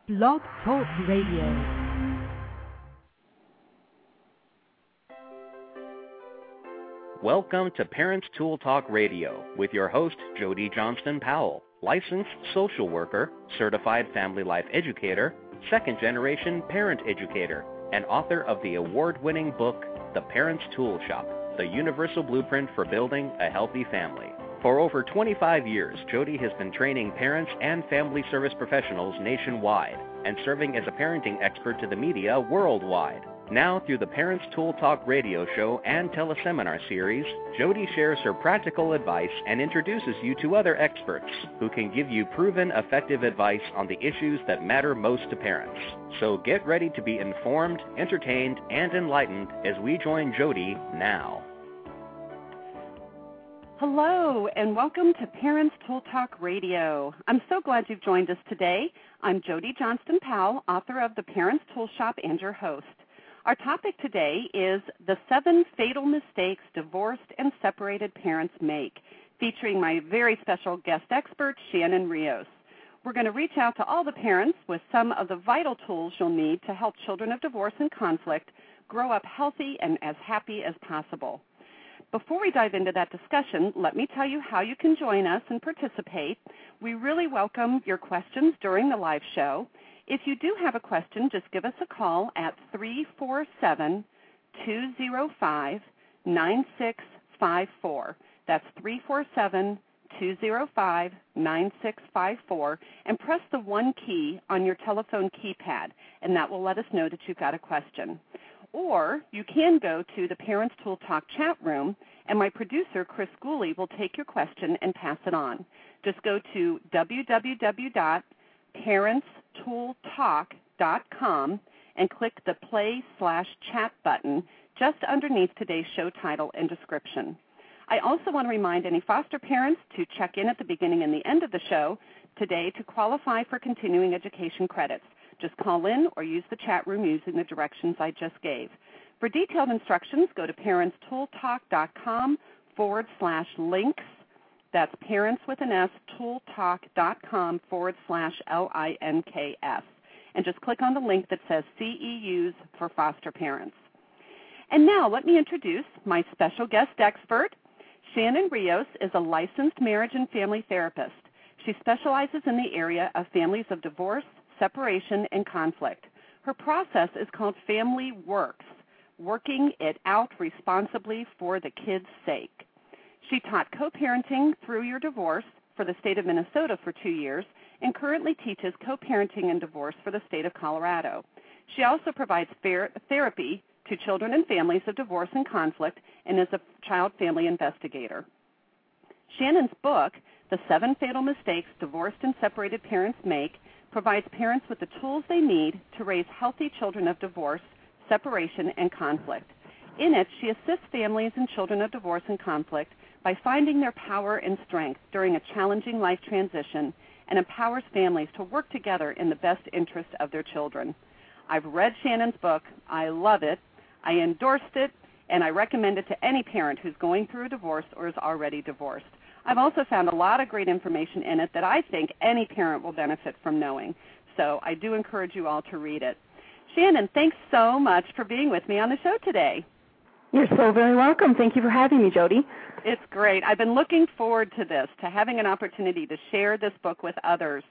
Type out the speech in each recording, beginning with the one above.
Blog Talk Radio. Welcome to Parents Tool Talk Radio with your host, Jody Johnston Powell, licensed social worker, certified family life educator, second-generation parent educator, and author of the award-winning book, The Parents Tool Shop, the universal blueprint for building a healthy family. For over 25 years, Jody has been training parents and family service professionals nationwide and serving as a parenting expert to the media worldwide. Now, through the Parents Tool Talk radio show and teleseminar series, Jody shares her practical advice and introduces you to other experts who can give you proven, effective advice on the issues that matter most to parents. So get ready to be informed, entertained, and enlightened as we join Jody now. Hello, and welcome to Parents Tool Talk Radio. I'm so glad you've joined us today. I'm Jody Johnston Powell, author of The Parents Tool Shop and your host. Our topic today is the 7 fatal mistakes divorced and separated parents make, featuring my very special guest expert, Shannon Rios. We're going to reach out to all the parents with some of the vital tools you'll need to help children of divorce and conflict grow up healthy and as happy as possible. Before we dive into that discussion, let me tell you how you can join us and participate. We really welcome your questions during the live show. If you do have a question, just give us a call at 347-205-9654. That's 347-205-9654, and press the 1 key on your telephone keypad, and that will let us know that you've got a question. Or you can go to the Parents Tool Talk chat room, and my producer, Chris Gooley, will take your question and pass it on. Just go to www.parentstooltalk.com and click the play/chat button just underneath today's show title and description. I also want to remind any foster parents to check in at the beginning and the end of the show today to qualify for continuing education credits. Just call in or use the chat room using the directions I just gave. For detailed instructions, go to parentstooltalk.com/links. That's parents with an S, tooltalk.com/LINKS. And just click on the link that says CEUs for foster parents. And now let me introduce my special guest expert. Shannon Rios is a licensed marriage and family therapist. She specializes in the area of families of divorce, separation, and conflict. Her process is called Family Works, working it out responsibly for the kids' sake. She taught co-parenting through your divorce for the state of Minnesota for 2 years and currently teaches co-parenting and divorce for the state of Colorado. She also provides therapy to children and families of divorce and conflict and is a child family investigator. Shannon's book, The 7 Fatal Mistakes Divorced and Separated Parents Make, provides parents with the tools they need to raise healthy children of divorce, separation, and conflict. In it, she assists families and children of divorce and conflict by finding their power and strength during a challenging life transition and empowers families to work together in the best interest of their children. I've read Shannon's book. I love it. I endorsed it, and I recommend it to any parent who's going through a divorce or is already divorced. I've also found a lot of great information in it that I think any parent will benefit from knowing. So I do encourage you all to read it. Shannon, thanks so much for being with me on the show today. You're so very welcome. Thank you for having me, Jody. It's great. I've been looking forward to this, to having an opportunity to share this book with others.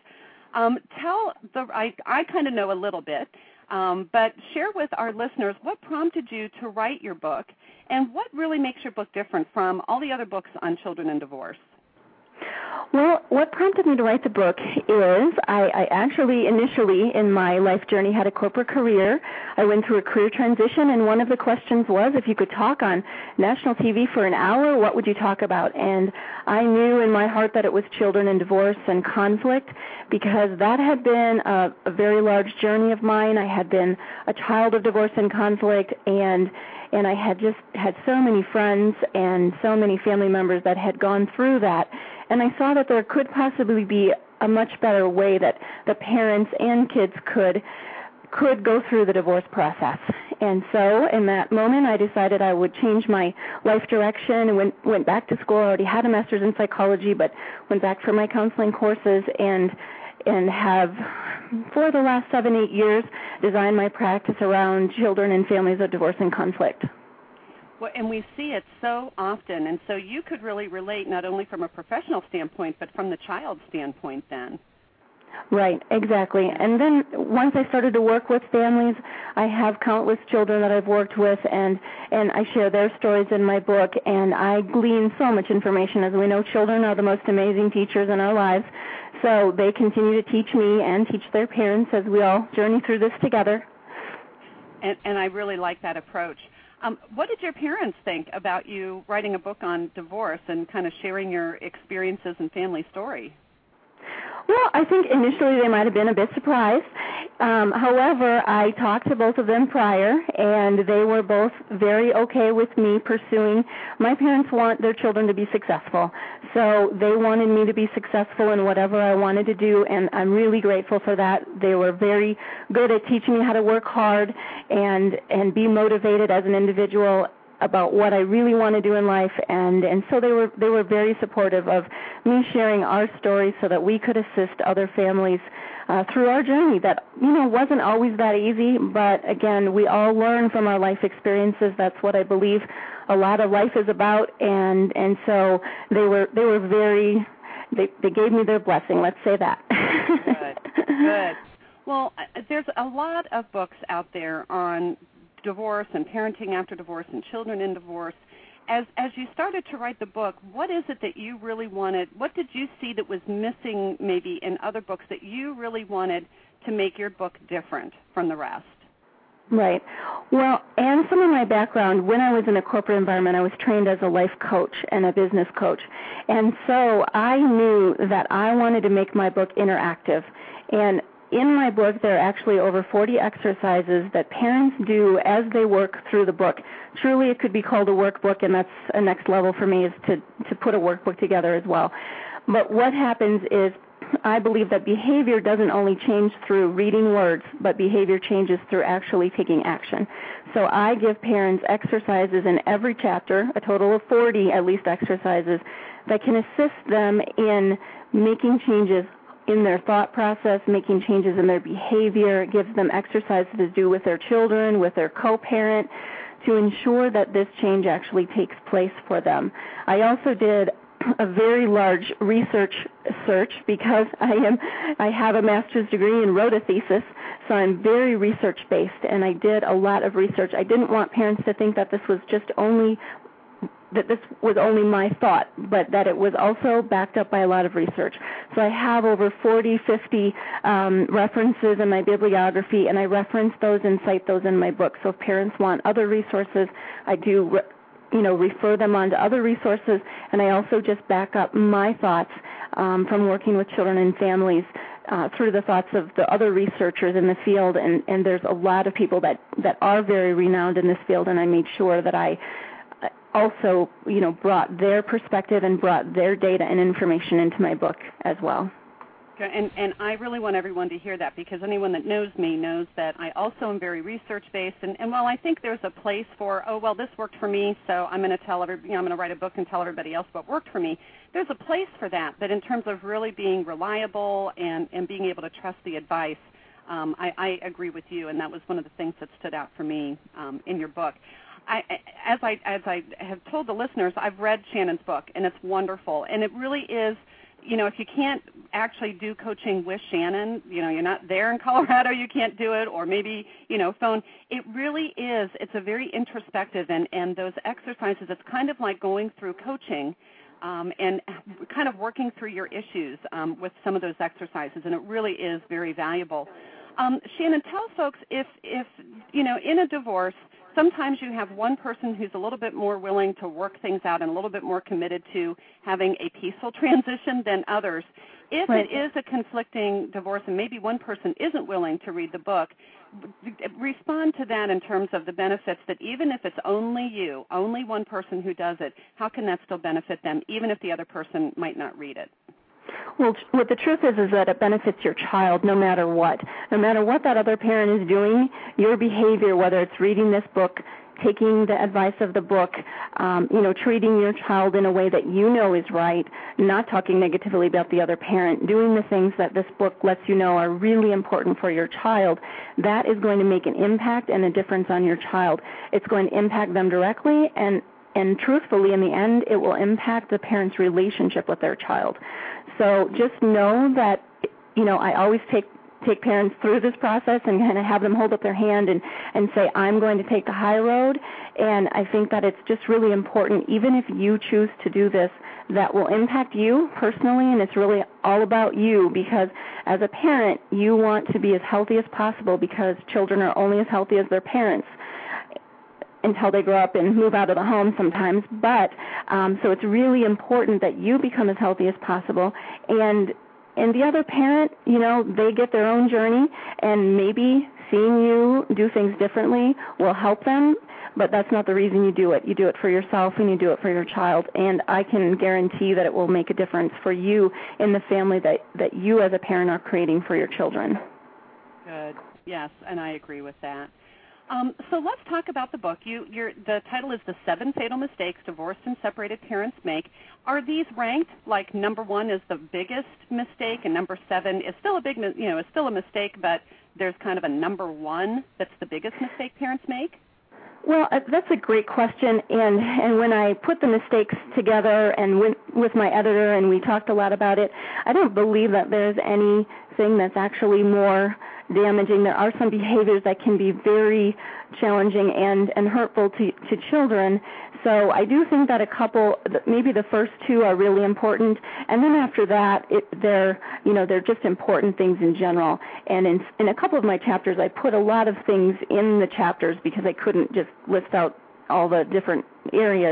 I kind of know a little bit, but share with our listeners what prompted you to write your book and what really makes your book different from all the other books on children and divorce. Well, what prompted me to write the book is I actually initially in my life journey had a corporate career. I went through a career transition, and one of the questions was if you could talk on national TV for an hour, what would you talk about? And I knew in my heart that it was children and divorce and conflict because that had been a very large journey of mine. I had been a child of divorce and conflict, and I had just had so many friends and so many family members that had gone through that. And I saw that there could possibly be a much better way that the parents and kids could go through the divorce process. And so in that moment, I decided I would change my life direction and went back to school. I already had a master's in psychology, but went back for my counseling courses and have for the last 7-8 years, designed my practice around children and families of divorce and conflict. Well, and we see it so often, and so you could really relate not only from a professional standpoint, but from the child's standpoint then. Right, exactly. And then once I started to work with families, I have countless children that I've worked with, and I share their stories in my book, and I glean so much information. As we know, children are the most amazing teachers in our lives, so they continue to teach me and teach their parents as we all journey through this together. And I really like that approach. What did your parents think about you writing a book on divorce and kind of sharing your experiences and family story? Well, I think initially they might have been a bit surprised. However, I talked to both of them prior, and they were both very okay with me pursuing. My parents want their children to be successful, so they wanted me to be successful in whatever I wanted to do, and I'm really grateful for that. They were very good at teaching me how to work hard and be motivated as an individual about what I really want to do in life, and so they were very supportive of me sharing our story so that we could assist other families through our journey that, wasn't always that easy, but again, we all learn from our life experiences. That's what I believe a lot of life is about, and so they were very, they gave me their blessing, let's say that. Good. Well, there's a lot of books out there on divorce and parenting after divorce and children in divorce. As you started to write the book, what is it that you really wanted? What did you see that was missing maybe in other books that you really wanted to make your book different from the rest? Right. Well, and some of my background, when I was in a corporate environment, I was trained as a life coach and a business coach. And so I knew that I wanted to make my book interactive. And in my book, there are actually over 40 exercises that parents do as they work through the book. Truly, it could be called a workbook, and that's a next level for me, is to put a workbook together as well. But what happens is, I believe that behavior doesn't only change through reading words, but behavior changes through actually taking action. So I give parents exercises in every chapter, a total of 40 at least exercises, that can assist them in making changes in their thought process, making changes in their behavior. It gives them exercises to do with their children, with their co-parent, to ensure that this change actually takes place for them. I also did a very large research search because I have a master's degree and wrote a thesis, so I'm very research-based, and I did a lot of research. I didn't want parents to think that this was only my thought, but that it was also backed up by a lot of research. So I have over 40, 50 references in my bibliography, and I reference those and cite those in my book. So if parents want other resources, I do refer them on to other resources, and I also just back up my thoughts from working with children and families through the thoughts of the other researchers in the field, and there's a lot of people that are very renowned in this field, and I made sure that I also, brought their perspective and brought their data and information into my book as well. And I really want everyone to hear that, because anyone that knows me knows that I also am very research-based. And while I think there's a place for, this worked for me, so I'm going to tell I'm going to write a book and tell everybody else what worked for me. There's a place for that. But in terms of really being reliable and being able to trust the advice, I agree with you, and that was one of the things that stood out for me in your book. As I have told the listeners, I've read Shannon's book, and it's wonderful. And it really is, if you can't actually do coaching with Shannon, you're not there in Colorado, you can't do it, or maybe, phone. It really is, it's a very introspective, and those exercises, it's kind of like going through coaching and kind of working through your issues with some of those exercises, and it really is very valuable. Shannon, tell folks if in a divorce, sometimes you have one person who's a little bit more willing to work things out and a little bit more committed to having a peaceful transition than others. If it is a conflicting divorce and maybe one person isn't willing to read the book, respond to that in terms of the benefits that even if it's only one person who does it, how can that still benefit them, even if the other person might not read it? Well, what the truth is that it benefits your child no matter what. No matter what that other parent is doing, your behavior, whether it's reading this book, taking the advice of the book, treating your child in a way that you know is right, not talking negatively about the other parent, doing the things that this book lets you know are really important for your child, that is going to make an impact and a difference on your child. It's going to impact them directly, and truthfully, in the end, it will impact the parent's relationship with their child. So just know that, I always take parents through this process and kind of have them hold up their hand and say, I'm going to take the high road. And I think that it's just really important, even if you choose to do this, that will impact you personally, and it's really all about you, because as a parent, you want to be as healthy as possible, because children are only as healthy as their parents until they grow up and move out of the home sometimes. But so it's really important that you become as healthy as possible. And the other parent, they get their own journey, and maybe seeing you do things differently will help them, but that's not the reason you do it. You do it for yourself, and you do it for your child, and I can guarantee that it will make a difference for you in the family that you as a parent are creating for your children. Good. Yes, and I agree with that. So let's talk about the book. The title is The 7 Fatal Mistakes Divorced and Separated Parents Make. Are these ranked like number 1 is the biggest mistake, and number 7 is still is still a mistake, but there's kind of a number 1 that's the biggest mistake parents make? Well, that's a great question, and when I put the mistakes together and went with my editor and we talked a lot about it, I don't believe that there's anything that's actually more damaging. There are some behaviors that can be very challenging and hurtful to children. So I do think that a couple, maybe the first 2 are really important, and then after that, they're just important things in general. And in a couple of my chapters, I put a lot of things in the chapters because I couldn't just list out all the different areas.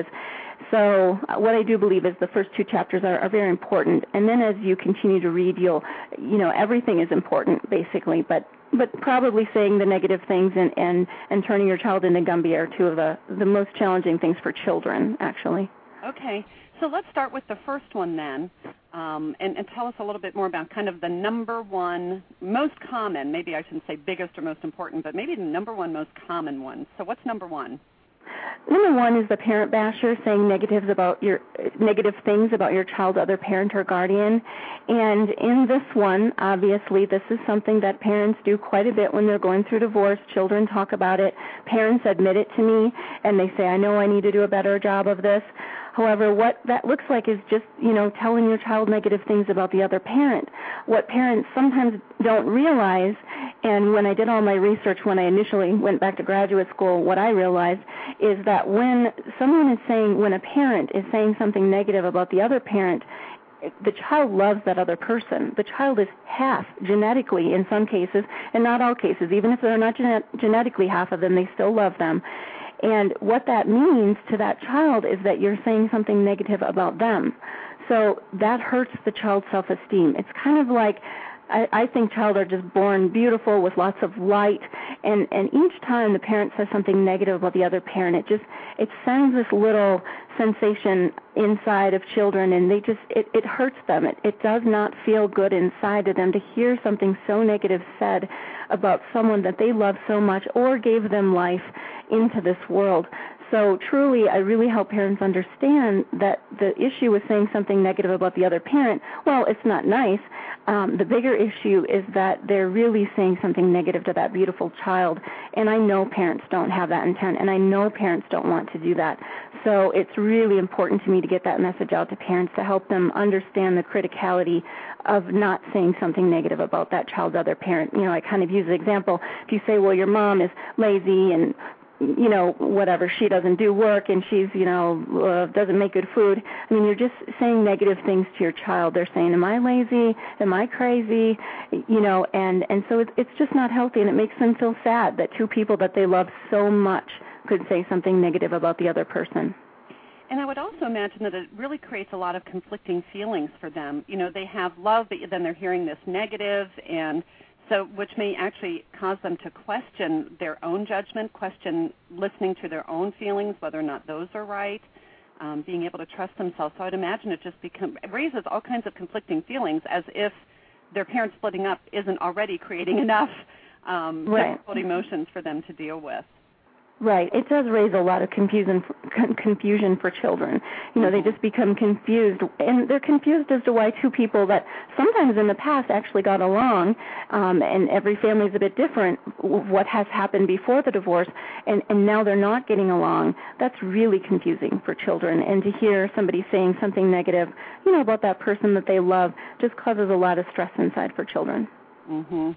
So what I do believe is the first 2 chapters are very important, and then as you continue to read, everything is important basically, but probably saying the negative things and turning your child into Gumby are 2 of the most challenging things for children, actually. Okay, so let's start with the first one then, and tell us a little bit more about kind of the number 1 most common, maybe I shouldn't say biggest or most important, but maybe the number 1 most common one. So what's number 1? Number 1 is the parent basher, saying negative things about your child's other parent or guardian. And in this one, obviously, this is something that parents do quite a bit when they're going through divorce. Children talk about it. Parents admit it to me, and they say, I know I need to do a better job of this. However, what that looks like is just, telling your child negative things about the other parent. What parents sometimes don't realize, and when I did all my research when I initially went back to graduate school, what I realized is that when a parent is saying something negative about the other parent, the child loves that other person. The child is half genetically in some cases, and not all cases. Even if they're not genetically half of them, they still love them. And what that means to that child is that you're saying something negative about them. So that hurts the child's self-esteem. It's kind of like, I think children are just born beautiful with lots of light, and each time the parent says something negative about the other parent, it sends this little sensation inside of children, and it hurts them. It does not feel good inside of them to hear something so negative said about someone that they love so much or gave them life into this world. So truly, I really help parents understand that the issue with saying something negative about the other parent, well, it's not nice. The bigger issue is that they're really saying something negative to that beautiful child. And I know parents don't have that intent, and I know parents don't want to do that. So it's really important to me to get that message out to parents to help them understand the criticality of not saying something negative about that child's other parent. I kind of use the example. If you say, well, your mom is lazy and whatever, she doesn't do work and she's, doesn't make good food. I mean, you're just saying negative things to your child. They're saying, am I lazy? Am I crazy? And so it's just not healthy, and it makes them feel sad that 2 people that they love so much could say something negative about the other person. And I would also imagine that it really creates a lot of conflicting feelings for them. They have love, but then they're hearing this negative, and so which may actually cause them to question their own judgment, question listening to their own feelings, whether or not those are right, being able to trust themselves. So I'd imagine it just raises all kinds of conflicting feelings, as if their parents splitting up isn't already creating enough difficult emotions for them to deal with. Right. It does raise a lot of confusion for children. They just become confused, and they're confused as to why two people that sometimes in the past actually got along, and every family is a bit different, what has happened before the divorce, and now they're not getting along. That's really confusing for children. And to hear somebody saying something negative, about that person that they love just causes a lot of stress inside for children. Mm-hmm.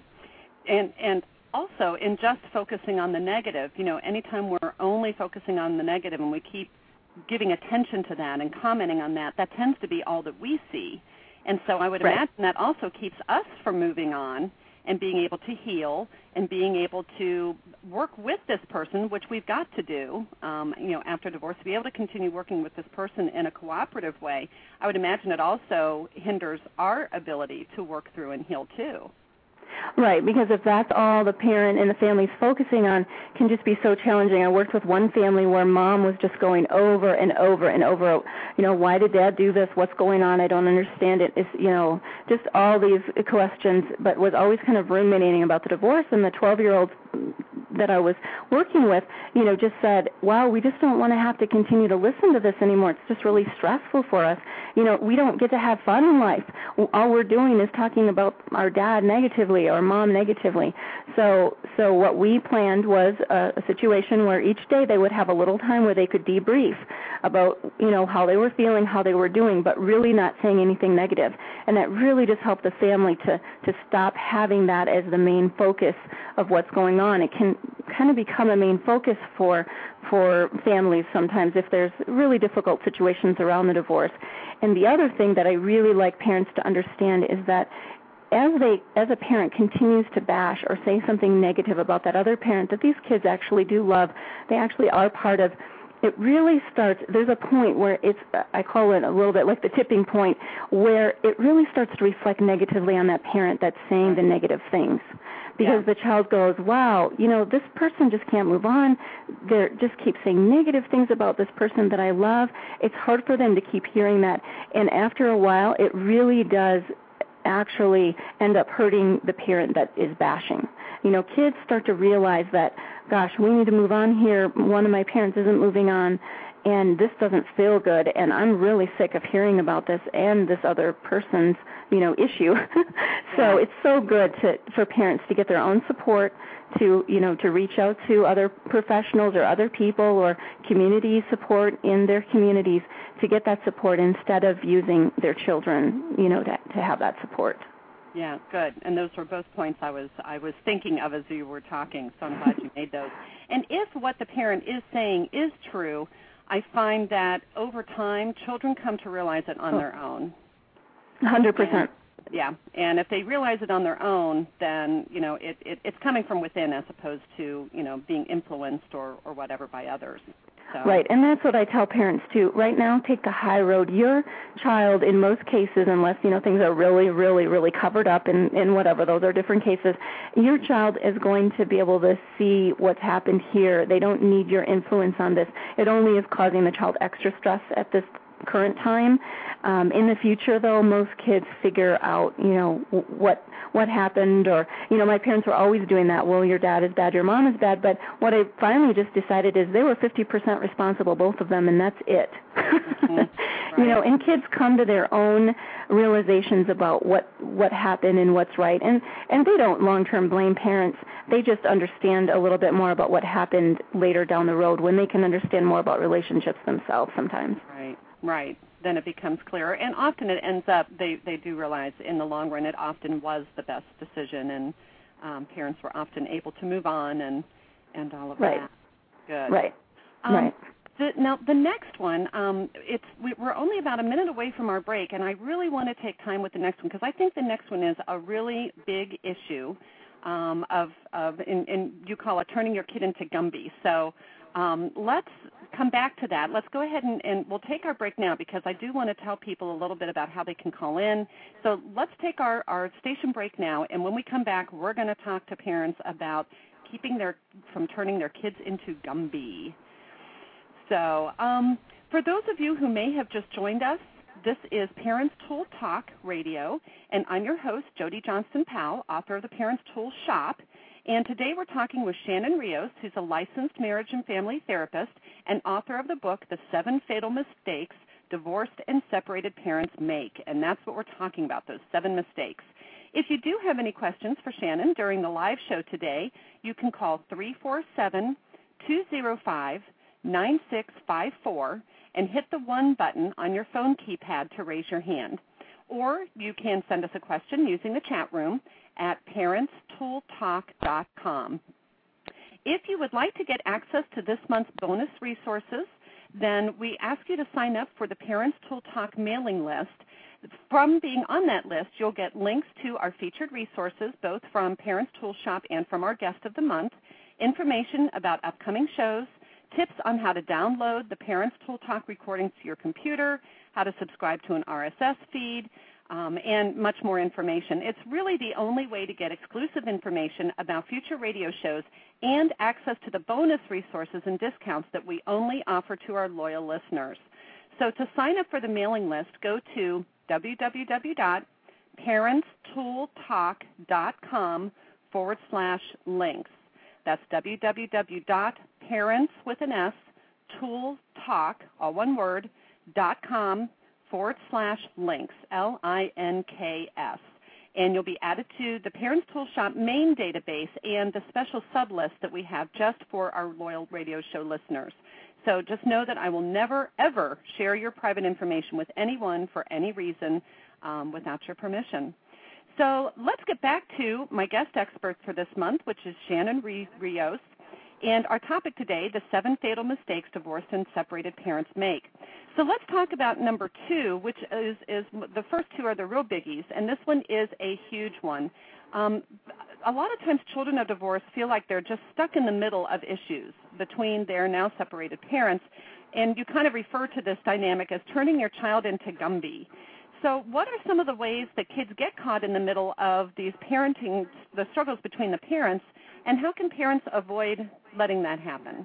And also, in just focusing on the negative, anytime we're only focusing on the negative and we keep giving attention to that and commenting on that, that tends to be all that we see. And so I would imagine that also keeps us from moving on and being able to heal and being able to work with this person, which we've got to do, after divorce, to be able to continue working with this person in a cooperative way. I would imagine it also hinders our ability to work through and heal too. Right, because if that's all the parent and the family's focusing on, can just be so challenging. I worked with one family where mom was just going over and over and over, why did dad do this? What's going on? I don't understand it. It's, just all these questions, but was always kind of ruminating about the divorce. And the 12-year-old that I was working with, just said, wow, we just don't want to have to continue to listen to this anymore. It's just really stressful for us. We don't get to have fun in life. All we're doing is talking about our dad negatively or mom negatively. So what we planned was a situation where each day they would have a little time where they could debrief about, how they were feeling, how they were doing, but really not saying anything negative. And that really just helped the family to stop having that as the main focus of what's going on. It can kind of become a main focus for families sometimes if there's really difficult situations around the divorce. And the other thing that I really like parents to understand is that as a parent continues to bash or say something negative about that other parent that these kids actually do love, they actually are part of, it really starts, there's a point where I call it a little bit like the tipping point, where it really starts to reflect negatively on that parent that's saying the negative things. Because the child goes, wow, this person just can't move on. They just keep saying negative things about this person that I love. It's hard for them to keep hearing that. And after a while, it really does actually end up hurting the parent that is bashing. Kids start to realize that, gosh, we need to move on here. One of my parents isn't moving on, and this doesn't feel good, and I'm really sick of hearing about this and this other person's, issue. So it's so good for parents to get their own support, to reach out to other professionals or other people or community support in their communities to get that support instead of using their children, to have that support. Yeah, good. And those were both points I was thinking of as you were talking, so I'm glad you made those. And if what the parent is saying is true, I find that over time children come to realize it on their own. 100%. Yeah, and if they realize it on their own, then, it's coming from within as opposed to, being influenced or whatever by others. So. Right, and that's what I tell parents, too. Right now, take the high road. Your child, in most cases, unless, things are really, really, really covered up in whatever, those are different cases, your child is going to be able to see what's happened here. They don't need your influence on this. It only is causing the child extra stress at this current time. In the future, though, most kids figure out, what happened, or, my parents were always doing that. Well, your dad is bad, your mom is bad. But what I finally just decided is they were 50% responsible, both of them, and that's it. Mm-hmm. Right. And kids come to their own realizations about what happened and what's right. And they don't long-term blame parents. They just understand a little bit more about what happened later down the road when they can understand more about relationships themselves sometimes. Right. Then it becomes clearer. And often it ends up, they do realize in the long run it often was the best decision, and parents were often able to move on and all of that. Good. Right. Now, the next one, we're only about a minute away from our break, and I really want to take time with the next one because I think the next one is a really big issue of you call it turning your kid into Gumby. So let's come back to that. Let's go ahead and we'll take our break now because I do want to tell people a little bit about how they can call in. So let's take our station break now, and when we come back, we're going to talk to parents about from turning their kids into Gumby. So for those of you who may have just joined us, this is Parents Tool Talk Radio, and I'm your host, Jody Johnston Powell, author of the Parents Tool Shop. And today we're talking with Shannon Rios, who's a licensed marriage and family therapist and author of the book, The 7 Fatal Mistakes Divorced and Separated Parents Make. And that's what we're talking about, those 7 mistakes. If you do have any questions for Shannon during the live show today, you can call 347-205-9654 and hit the 1 button on your phone keypad to raise your hand. Or you can send us a question using the chat room at parentstooltalk.com. If you would like to get access to this month's bonus resources, then we ask you to sign up for the Parents Tool Talk mailing list. From being on that list, you'll get links to our featured resources, both from Parents Tool Shop and from our guest of the month, information about upcoming shows, tips on how to download the Parents Tool Talk recordings to your computer, how to subscribe to an RSS feed, and much more information. It's really the only way to get exclusive information about future radio shows and access to the bonus resources and discounts that we only offer to our loyal listeners. So to sign up for the mailing list, go to www.parentstooltalk.com/links. That's www.parents.tooltalk, all one word, .com/links, LINKS. And you'll be added to the Parents Tool Shop main database and the special sublist that we have just for our loyal radio show listeners. So just know that I will never, ever share your private information with anyone for any reason without your permission. So let's get back to my guest expert for this month, which is Shannon Rios. And our topic today, the 7 fatal mistakes divorced and separated parents make. So let's talk about number 2, which is the first 2 are the real biggies, and this one is a huge one. A lot of times children of divorce feel like they're just stuck in the middle of issues between their now separated parents, and you kind of refer to this dynamic as turning your child into Gumby. So what are some of the ways that kids get caught in the middle of these parenting, the struggles between the parents, and how can parents avoid letting that happen?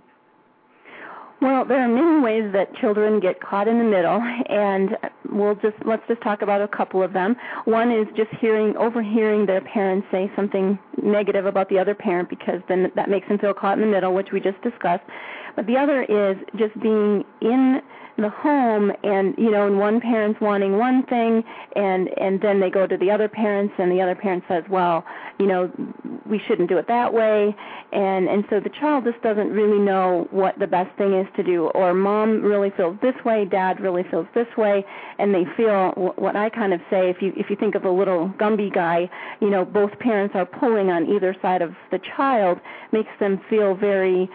Well, there are many ways that children get caught in the middle, and let's just talk about a couple of them. One is just overhearing their parents say something negative about the other parent, because then that makes them feel caught in the middle, which we just discussed. But the other is just being in the home and, and one parent's wanting one thing, and then they go to the other parents, and the other parent says, well, we shouldn't do it that way, and so the child just doesn't really know what the best thing is to do, or mom really feels this way, dad really feels this way, and they feel what I kind of say, if you think of a little Gumby guy, both parents are pulling on either side of the child, makes them feel very,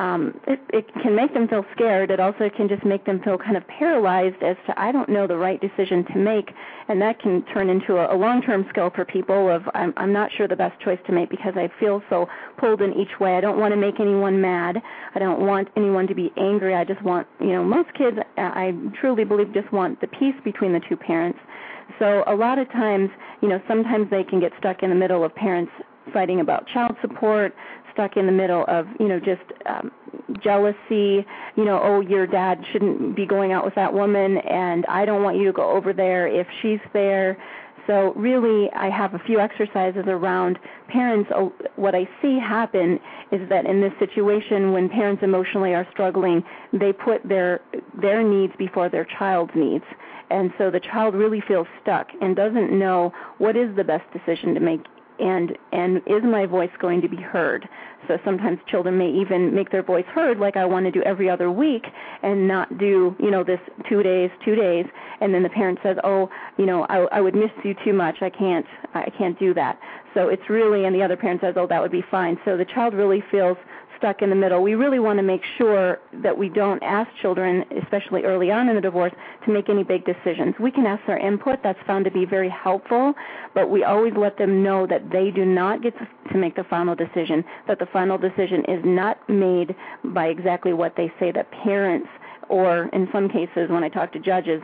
it can make them feel scared. It also can just make them feel kind of paralyzed as to, I don't know the right decision to make, and that can turn into a long-term skill for people of, I'm not sure the best choice to make because I feel so pulled in each way. I don't want to make anyone mad. I don't want anyone to be angry. I just want, most kids, I truly believe, just want the peace between the two parents. So a lot of times, sometimes they can get stuck in the middle of parents fighting about child support, stuck in the middle of, just jealousy, oh, your dad shouldn't be going out with that woman, and I don't want you to go over there if she's there. So really, I have a few exercises around parents. What I see happen is that in this situation, when parents emotionally are struggling, they put their needs before their child's needs. And so the child really feels stuck and doesn't know what is the best decision to make, and is my voice going to be heard? So sometimes children may even make their voice heard, like I want to do every other week, and not do, this 2 days, and then the parent says, oh, I would miss you too much, I can't do that. So it's really, and the other parent says, oh, that would be fine. So the child really feels stuck in the middle. We really want to make sure that we don't ask children, especially early on in the divorce, to make any big decisions. We can ask their input. That's found to be very helpful, but we always let them know that they do not get to make the final decision, that the final decision is not made by exactly what they say, that parents, or in some cases when I talk to judges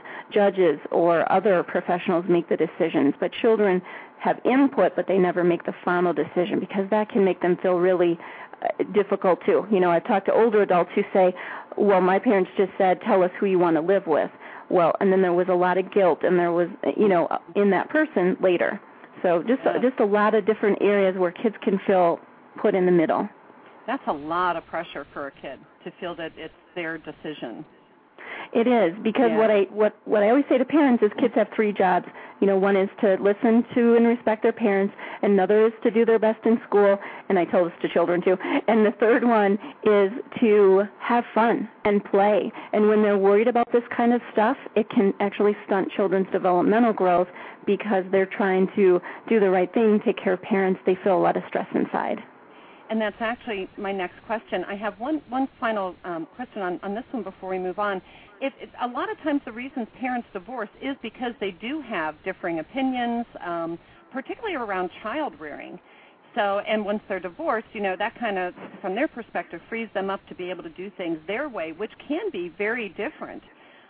or other professionals make the decisions, but children have input, but they never make the final decision, because that can make them feel really difficult too. I've talked to older adults who say, well, my parents just said, tell us who you want to live with. Well, and then there was a lot of guilt, and there was, in that person later. So just a lot of different areas where kids can feel put in the middle. That's a lot of pressure for a kid to feel that it's their decision. It is, because what I always say to parents is kids have three jobs. One is to listen to and respect their parents, another is to do their best in school, and I tell this to children too, and the third one is to have fun and play. And when they're worried about this kind of stuff, it can actually stunt children's developmental growth because they're trying to do the right thing, take care of parents. They feel a lot of stress inside. And that's actually my next question. I have one final question on this one before we move on. A lot of times the reasons parents divorce is because they do have differing opinions, particularly around child rearing. So, and once they're divorced, that kind of, from their perspective, frees them up to be able to do things their way, which can be very different.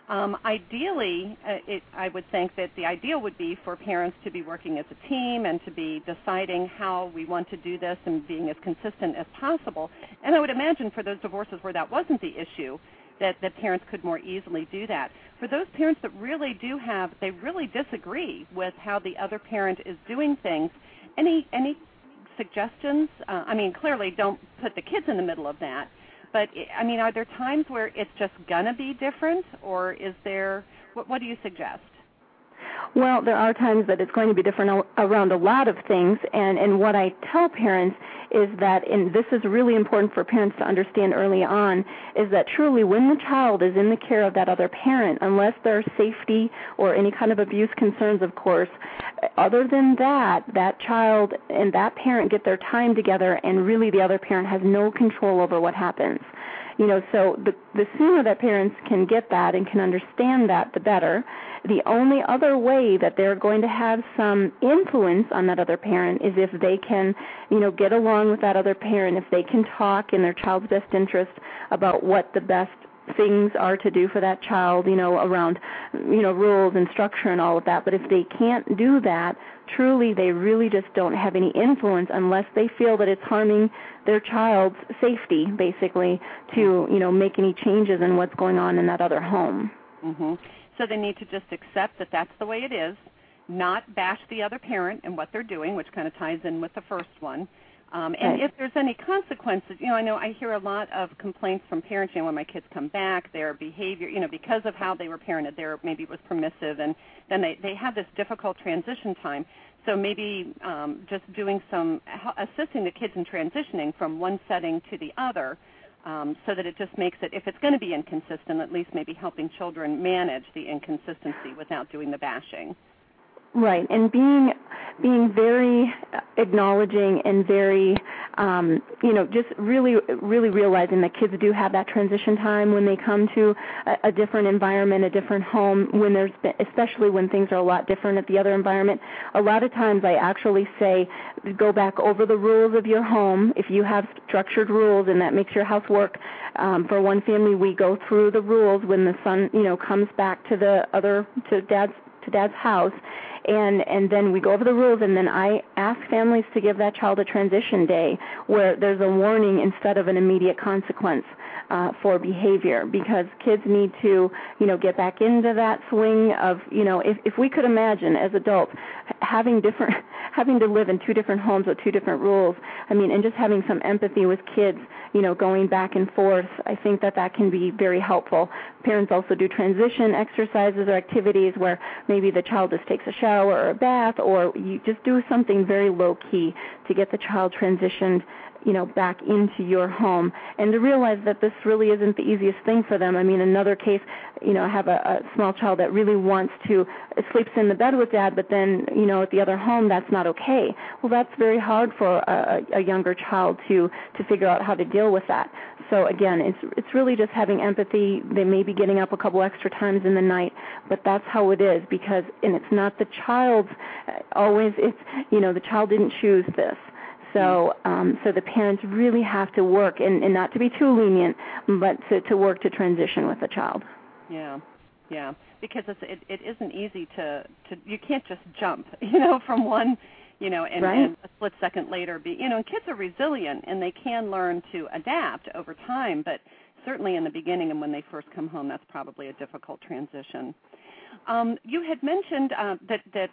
Ideally, I would think that the ideal would be for parents to be working as a team and to be deciding how we want to do this and being as consistent as possible. And I would imagine for those divorces where that wasn't the issue, that parents could more easily do that. For those parents that really they really disagree with how the other parent is doing things, any suggestions? Clearly don't put the kids in the middle of that. But, are there times where it's just going to be different, or is there, what do you suggest? Well, there are times that it's going to be different around a lot of things, and what I tell parents is that, and this is really important for parents to understand early on, is that truly when the child is in the care of that other parent, unless there's safety or any kind of abuse concerns, of course, other than that child and that parent get their time together, and really the other parent has no control over what happens. So the sooner that parents can get that and can understand that, the better. The only other way that they're going to have some influence on that other parent is if they can, get along with that other parent, if they can talk in their child's best interest about what the best things are to do for that child, around, rules and structure and all of that. But if they can't do that, truly they really just don't have any influence unless they feel that it's harming their child's safety, basically, to, make any changes in what's going on in that other home. Mm-hmm. So they need to just accept that that's the way it is, not bash the other parent and what they're doing, which kind of ties in with the first one. And right. If there's any consequences, I know I hear a lot of complaints from parents, when my kids come back, their behavior, because of how they were parented, maybe it was permissive, and then they have this difficult transition time. So maybe just doing assisting the kids in transitioning from one setting to the other, so that it just makes it, if it's going to be inconsistent, at least maybe helping children manage the inconsistency without doing the bashing. Right, and being very acknowledging and very, just really realizing that kids do have that transition time when they come to a different environment, a different home, especially when things are a lot different at the other environment. A lot of times I actually say, go back over the rules of your home. If you have structured rules and that makes your house work, for one family, we go through the rules when the son, comes back to dad's house. And then we go over the rules, and then I ask families to give that child a transition day where there's a warning instead of an immediate consequence for behavior, because kids need to, get back into that swing of, if we could imagine as adults having to live in two different homes with two different rules, and just having some empathy with kids, going back and forth, I think that can be very helpful. Parents also do transition exercises or activities where maybe the child just takes a shower or a bath, or you just do something very low-key to get the child transitioned, back into your home, and to realize that this really isn't the easiest thing for them. Another case, I have a small child that really wants to, sleeps in the bed with dad, but then, at the other home, that's not okay. Well, that's very hard for a younger child to figure out how to deal with that. So again, it's really just having empathy. They may be getting up a couple extra times in the night, but that's how it is, and it's not the child's always, the child didn't choose this. So the parents really have to work, and not to be too lenient, but to work to transition with the child. Yeah, because it isn't easy to you can't just jump, from one, and, right. And a split second later and kids are resilient and they can learn to adapt over time, but certainly in the beginning and when they first come home, that's probably a difficult transition. You had mentioned that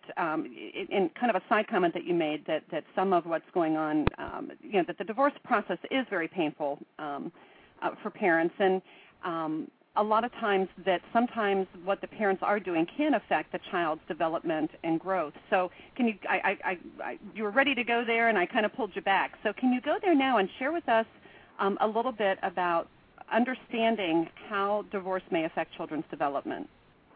in kind of a side comment that you made that some of what's going on, that the divorce process is very painful for parents, and a lot of times that sometimes what the parents are doing can affect the child's development and growth. So can you, you were ready to go there, and I kind of pulled you back. So can you go there now and share with us a little bit about understanding how divorce may affect children's development?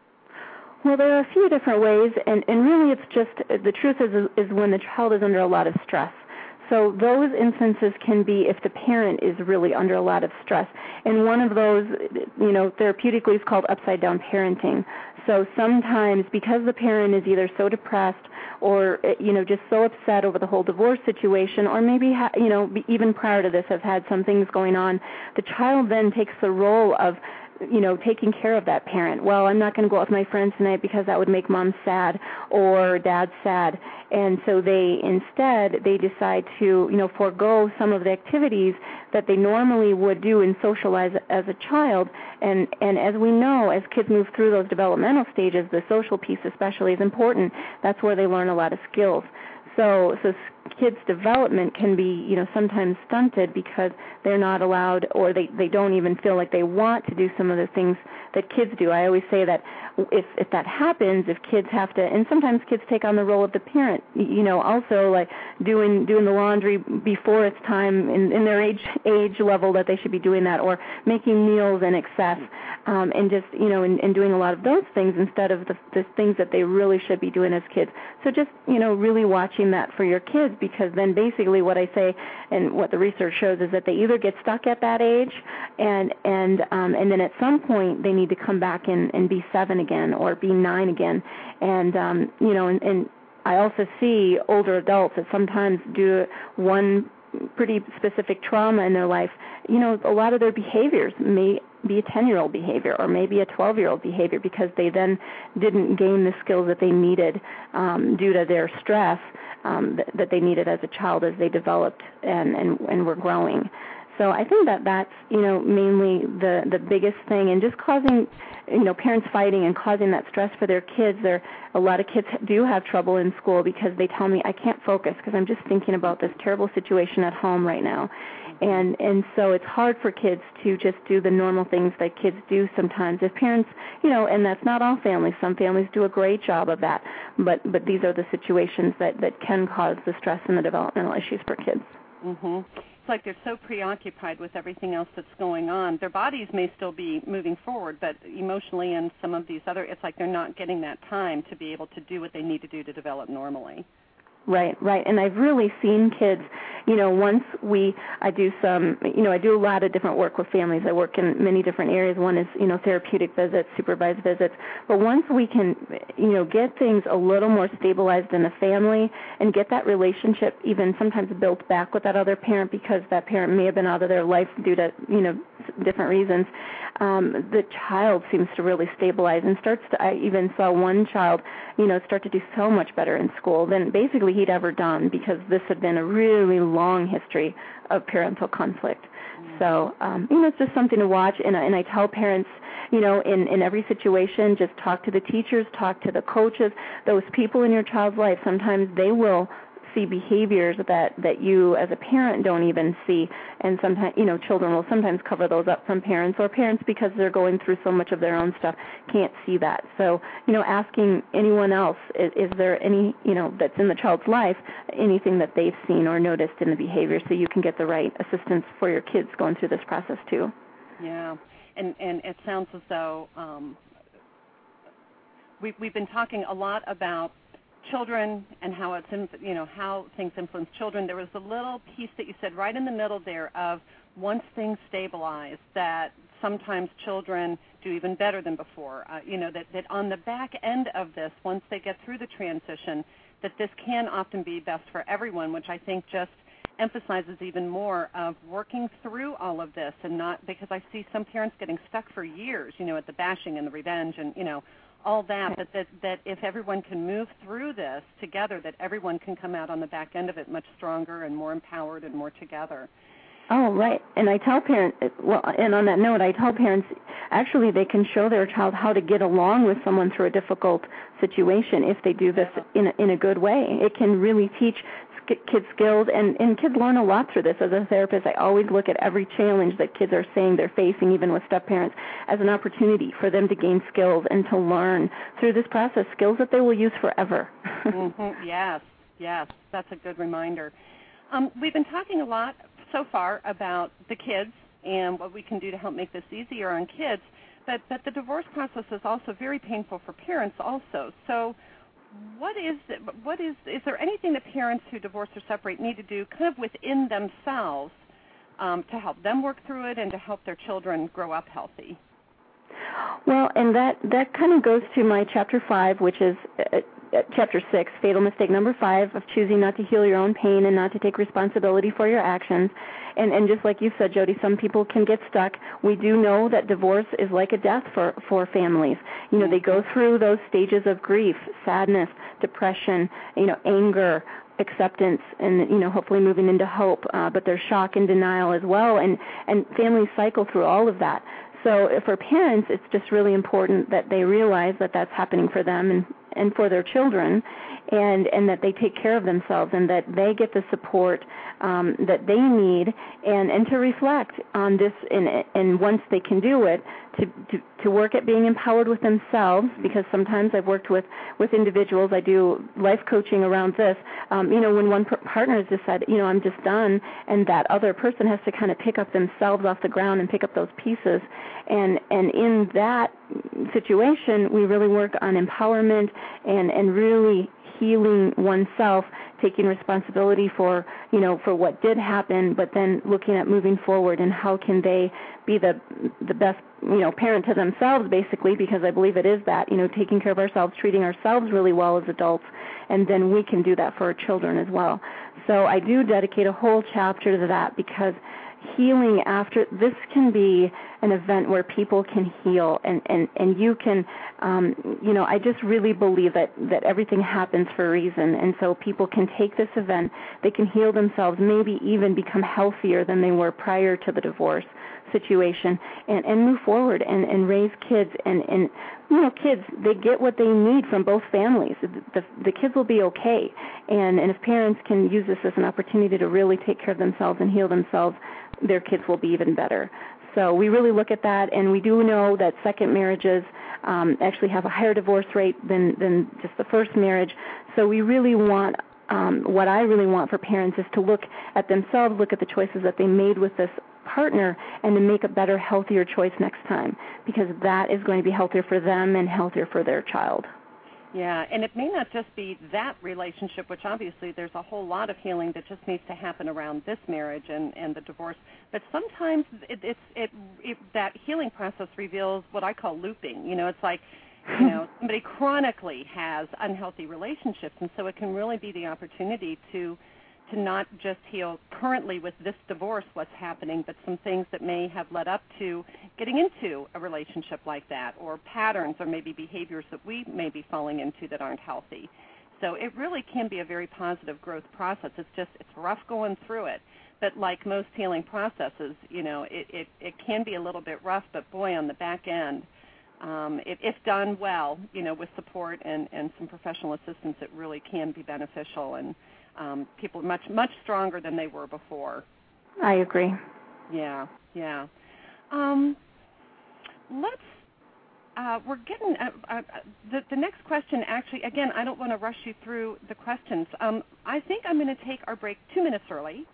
Well, there are a few different ways, and really it's just, the truth is when the child is under a lot of stress. So those instances can be if the parent is really under a lot of stress. And one of those, therapeutically is called upside-down parenting. So sometimes because the parent is either so depressed or, just so upset over the whole divorce situation, or maybe, even prior to this has had some things going on, the child then takes the role of taking care of that parent. Well, I'm not going to go out with my friends tonight because that would make mom sad or dad sad. And so they decide to, forego some of the activities that they normally would do and socialize as a child. And as we know, as kids move through those developmental stages, the social piece especially is important. That's where they learn a lot of skills. So kids' development can be, sometimes stunted because they're not allowed, or they don't even feel like they want to do some of the things that kids do. I always say that if that happens, if kids have to, and sometimes kids take on the role of the parent, also like doing the laundry before it's time in their age level that they should be doing that, or making meals in excess, and just, and doing a lot of those things instead of the things that they really should be doing as kids. So just, really watching that for your kids, because then basically what I say and what the research shows is that they either get stuck at that age and then at some point they need to come back and be 7 again or be 9 again. And and I also see older adults that sometimes do one pretty specific trauma in their life. A lot of their behaviors may be a 10-year-old behavior or maybe a 12-year-old behavior because they then didn't gain the skills that they needed due to their stress that they needed as a child as they developed and were growing. So I think that's, mainly the biggest thing, and just causing, parents fighting and causing that stress for their kids. A lot of kids do have trouble in school because they tell me, I can't focus because I'm just thinking about this terrible situation at home right now. And so it's hard for kids to just do the normal things that kids do sometimes. If parents, and that's not all families. Some families do a great job of that. But these are the situations that can cause the stress and the developmental issues for kids. Mm-hmm. It's like they're so preoccupied with everything else that's going on. Their bodies may still be moving forward, but emotionally and some of these other, it's like they're not getting that time to be able to do what they need to do to develop normally. Right. And I've really seen kids, once I do a lot of different work with families. I work in many different areas. One is, therapeutic visits, supervised visits. But once we can, get things a little more stabilized in the family and get that relationship even sometimes built back with that other parent because that parent may have been out of their life due to, different reasons, the child seems to really stabilize and I even saw one child, start to do so much better in school than basically he'd ever done because this had been a really long history of parental conflict. So, it's just something to watch, and I tell parents, in every situation, just talk to the teachers, talk to the coaches, those people in your child's life. Sometimes they will see behaviors that you as a parent don't even see, and sometimes children will sometimes cover those up from parents, or parents because they're going through so much of their own stuff can't see that. So asking anyone else, is there any that's in the child's life, anything that they've seen or noticed in the behavior, so you can get the right assistance for your kids going through this process too. Yeah, and it sounds as though we've been talking a lot about children and how how things influence children. There was a little piece that you said right in the middle there of once things stabilize, that sometimes children do even better than before. That on the back end of this, once they get through the transition, that this can often be best for everyone, which I think just emphasizes even more of working through all of this, and not because I see some parents getting stuck for years, at the bashing and the revenge and all that, but that if everyone can move through this together, that everyone can come out on the back end of it much stronger and more empowered and more together. Oh, right. And I tell parents, and on that note, I tell parents actually they can show their child how to get along with someone through a difficult situation if they do this in a good way. It can really teach kids skills, and kids learn a lot through this. As a therapist, I always look at every challenge that kids are saying they're facing, even with step-parents, as an opportunity for them to gain skills and to learn through this process, skills that they will use forever. Yes, that's a good reminder. We've been talking a lot so far about the kids and what we can do to help make this easier on kids, but the divorce process is also very painful for parents also. So is there anything that parents who divorce or separate need to do kind of within themselves to help them work through it and to help their children grow up healthy? Well, and that kind of goes to my Chapter 5, which is Chapter 6, Fatal Mistake Number 5, of choosing not to heal your own pain and not to take responsibility for your actions. And just like you said, Jody, some people can get stuck. We do know that divorce is like a death for families. You know, they go through those stages of grief, sadness, depression, anger, acceptance, and hopefully moving into hope. But there's shock and denial as well, and families cycle through all of that. So for parents, it's just really important that they realize that that's happening for them and for their children, and that they take care of themselves and that they get the support that they need, and to reflect on this, and once they can do it, to work at being empowered with themselves, because sometimes I've worked with individuals, I do life coaching around this, when one partner has just said, I'm just done, and that other person has to kind of pick up themselves off the ground and pick up those pieces, and in that situation, we really work on empowerment and really healing oneself, taking responsibility for what did happen, but then looking at moving forward and how can they be the best parent to themselves, basically, because I believe it is that, taking care of ourselves, treating ourselves really well as adults, and then we can do that for our children as well. So I do dedicate a whole chapter to that, because healing after this can be an event where people can heal, and you can, I just really believe that everything happens for a reason, and so people can take this event, they can heal themselves, maybe even become healthier than they were prior to the divorce situation, and move forward and raise kids, and kids, they get what they need from both families. The kids will be okay, and if parents can use this as an opportunity to really take care of themselves and heal themselves, their kids will be even better. So we really look at that, and we do know that second marriages actually have a higher divorce rate than just the first marriage. So we really want, what I really want for parents is to look at themselves, look at the choices that they made with this partner, and to make a better, healthier choice next time, because that is going to be healthier for them and healthier for their child. Yeah, and it may not just be that relationship, which obviously there's a whole lot of healing that just needs to happen around this marriage and the divorce, but sometimes that healing process reveals what I call looping. It's like, somebody chronically has unhealthy relationships, and so it can really be the opportunity to not just heal currently with this divorce what's happening, but some things that may have led up to getting into a relationship like that, or patterns or maybe behaviors that we may be falling into that aren't healthy. So it really can be a very positive growth process. It's rough going through it. But like most healing processes, it can be a little bit rough, but boy, on the back end, if done well, with support and some professional assistance, it really can be beneficial, and people are much stronger than they were before. I agree. Yeah. We're getting the next question. Actually, again, I don't want to rush you through the questions. I think I'm going to take our break 2 minutes early.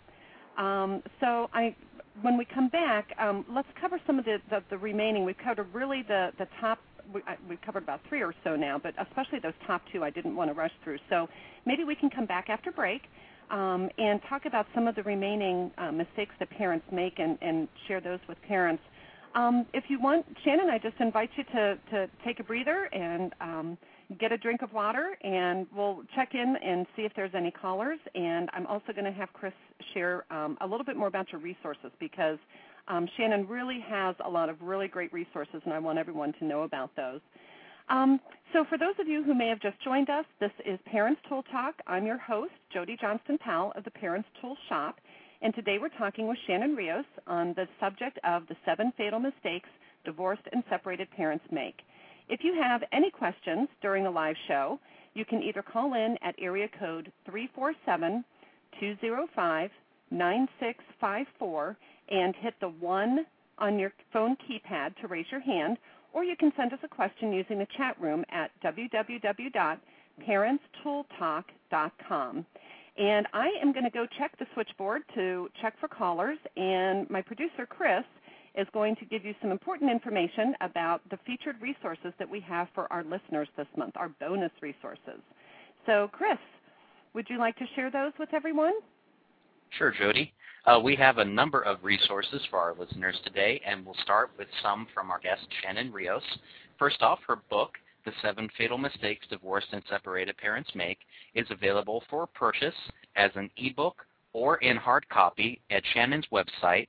When we come back, let's cover some of the remaining. We've covered really the top. We've covered about 3 or so now, but especially those top 2 I didn't want to rush through. So maybe we can come back after break and talk about some of the remaining mistakes that parents make and share those with parents. If you want, Shannon, I just invite you to take a breather and get a drink of water, and we'll check in and see if there's any callers. And I'm also going to have Chris share a little bit more about your resources, because Shannon really has a lot of really great resources, and I want everyone to know about those. So for those of you who may have just joined us, this is Parents Tool Talk. I'm your host, Jody Johnston Powell of the Parents Tool Shop, And today we're talking with Shannon Rios on the subject of the 7 fatal mistakes divorced and separated parents make. If you have any questions during the live show, you can either call in at area code 347-205-9654 and hit the 1 on your phone keypad to raise your hand, or you can send us a question using the chat room at www.parentstooltalk.com. And I am going to go check the switchboard to check for callers, and my producer, Chris, is going to give you some important information about the featured resources that we have for our listeners this month, our bonus resources. So, Chris, would you like to share those with everyone? Sure, Jody. We have a number of resources for our listeners today, and we'll start with some from our guest, Shannon Rios. First off, her book, The 7 Fatal Mistakes Divorced and Separated Parents Make, is available for purchase as an ebook or in hard copy at Shannon's website,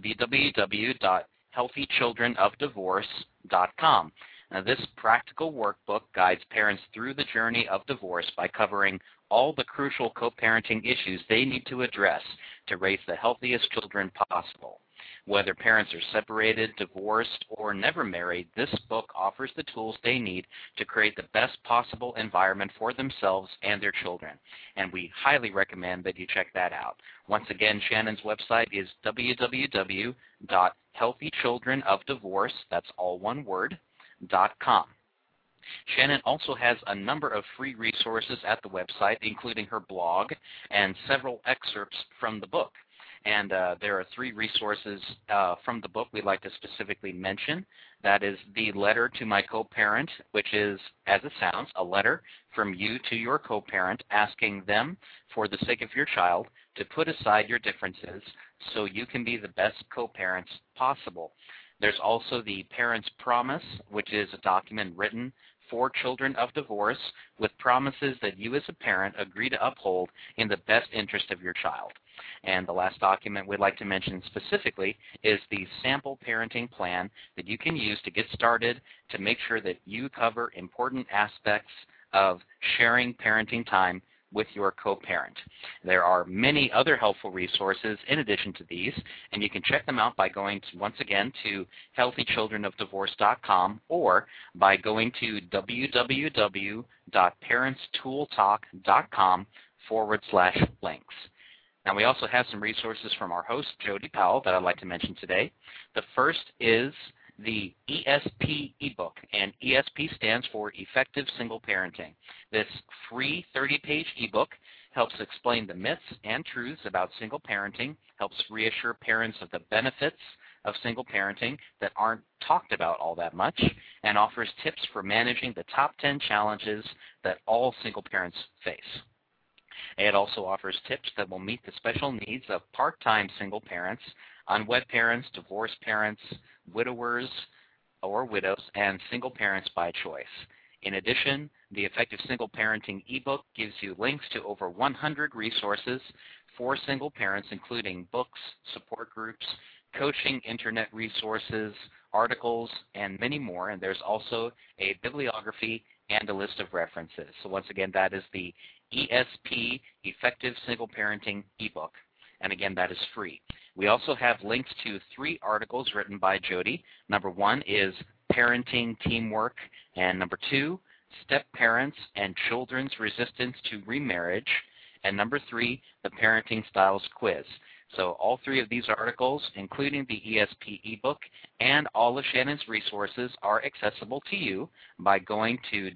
www.healthychildrenofdivorce.com. Now, this practical workbook guides parents through the journey of divorce by covering all the crucial co-parenting issues they need to address to raise the healthiest children possible. Whether parents are separated, divorced, or never married, this book offers the tools they need to create the best possible environment for themselves and their children. And we highly recommend that you check that out. Once again, Shannon's website is www.healthychildrenofdivorce, that's all one word, .com. Shannon also has a number of free resources at the website, including her blog and several excerpts from the book. And there are 3 resources from the book we'd like to specifically mention. That is the letter to my co-parent, which is, as it sounds, a letter from you to your co-parent asking them, for the sake of your child, to put aside your differences so you can be the best co-parents possible. There's also the Parent's Promise, which is a document written for children of divorce with promises that you as a parent agree to uphold in the best interest of your child. And the last document we'd like to mention specifically is the sample parenting plan that you can use to get started to make sure that you cover important aspects of sharing parenting time with your co-parent. There are many other helpful resources in addition to these, and you can check them out by going to, once again, to healthychildrenofdivorce.com or by going to www.parentstooltalk.com/links. Now, we also have some resources from our host, Jody Powell, that I'd like to mention today. The first is the ESP ebook, and ESP stands for Effective Single Parenting. This free 30-page ebook helps explain the myths and truths about single parenting, helps reassure parents of the benefits of single parenting that aren't talked about all that much, and offers tips for managing the top 10 challenges that all single parents face. It also offers tips that will meet the special needs of part-time single parents, unwed parents, divorced parents, widowers or widows, and single parents by choice. In addition, the Effective Single Parenting ebook gives you links to over 100 resources for single parents, including books, support groups, coaching, internet resources, articles, and many more. And there's also a bibliography and a list of references. So once again, that is the ESP Effective Single Parenting ebook. And again, that is free. We also have links to 3 articles written by Jody. Number 1 is Parenting Teamwork, and number 2, Step Parents and Children's Resistance to Remarriage, and number 3, the Parenting Styles Quiz. So all 3 of these articles, including the ESP ebook and all of Shannon's resources, are accessible to you by going to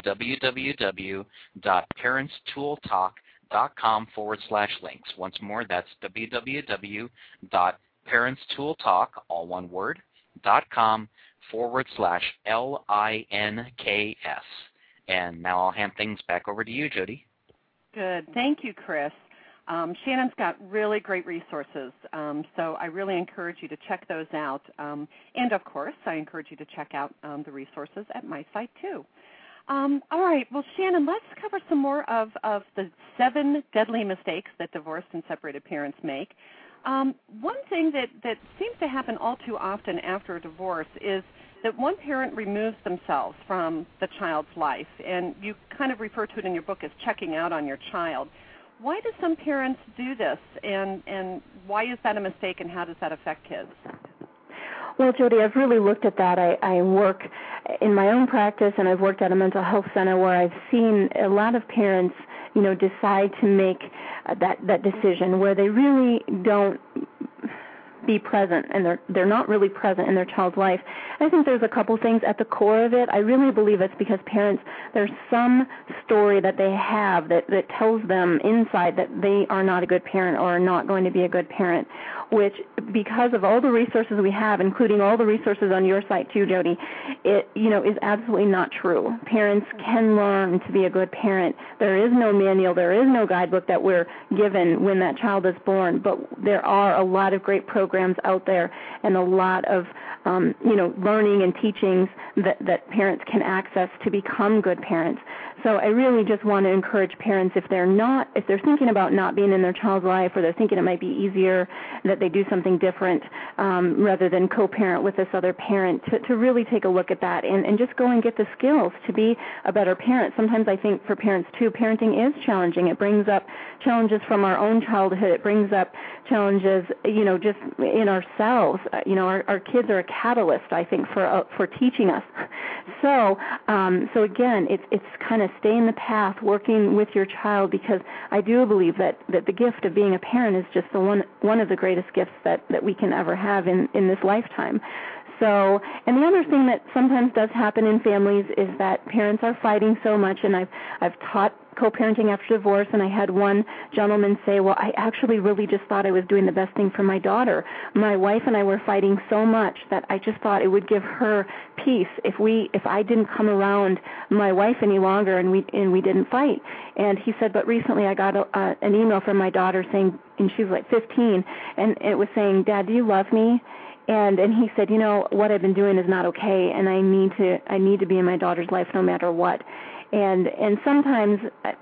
www.parentstooltalk.com/links. Once more, that's www.parentstooltalk, all one word, .com/LINKS. And now I'll hand things back over to you, Jody. Good. Thank you, Chris. Shannon's got really great resources, so I really encourage you to check those out. And, of course, I encourage you to check out the resources at my site, too. All right. Well, Shannon, let's cover some more of the 7 deadly mistakes that divorced and separated parents make. One thing that seems to happen all too often after a divorce is that one parent removes themselves from the child's life, and you kind of refer to it in your book as checking out on your child. why do some parents do this, and why is that a mistake, and how does that affect kids? Well, Jody, I've really looked at that. I work in my own practice, and I've worked at a mental health center where I've seen a lot of parents, decide to make that decision where they really don't be present, and they're not really present in their child's life. I think there's a couple things at the core of it. I really believe it's because parents, there's some story that they have that tells them inside that they are not a good parent or are not going to be a good parent, which, because of all the resources we have, including all the resources on your site too, Jody, it is absolutely not true. Parents can learn to be a good parent. There is no manual, there is no guidebook that we're given when that child is born, but there are a lot of great programs out there and a lot of learning and teachings that parents can access to become good parents. So I really just want to encourage parents, if they're thinking about not being in their child's life, or they're thinking it might be easier that they do something different rather than co-parent with this other parent, to really take a look at that and just go and get the skills to be a better parent. Sometimes I think for parents too, parenting is challenging. It brings up challenges from our own childhood. It brings up challenges, just in ourselves. Our kids are a catalyst, I think, for teaching us. So again, it's kind of stay in the path, working with your child, because I do believe that the gift of being a parent is just one of the greatest gifts that we can ever have in this lifetime. So, and the other thing that sometimes does happen in families is that parents are fighting so much, and I've taught co-parenting after divorce, and I had one gentleman say, well, I actually really just thought I was doing the best thing for my daughter. My wife and I were fighting so much that I just thought it would give her peace if I didn't come around my wife any longer and we didn't fight. And he said, but recently I got an email from my daughter saying, and she was like 15, and it was saying, Dad, do you love me? And he said, what I've been doing is not okay, and I need to be in my daughter's life no matter what. And sometimes,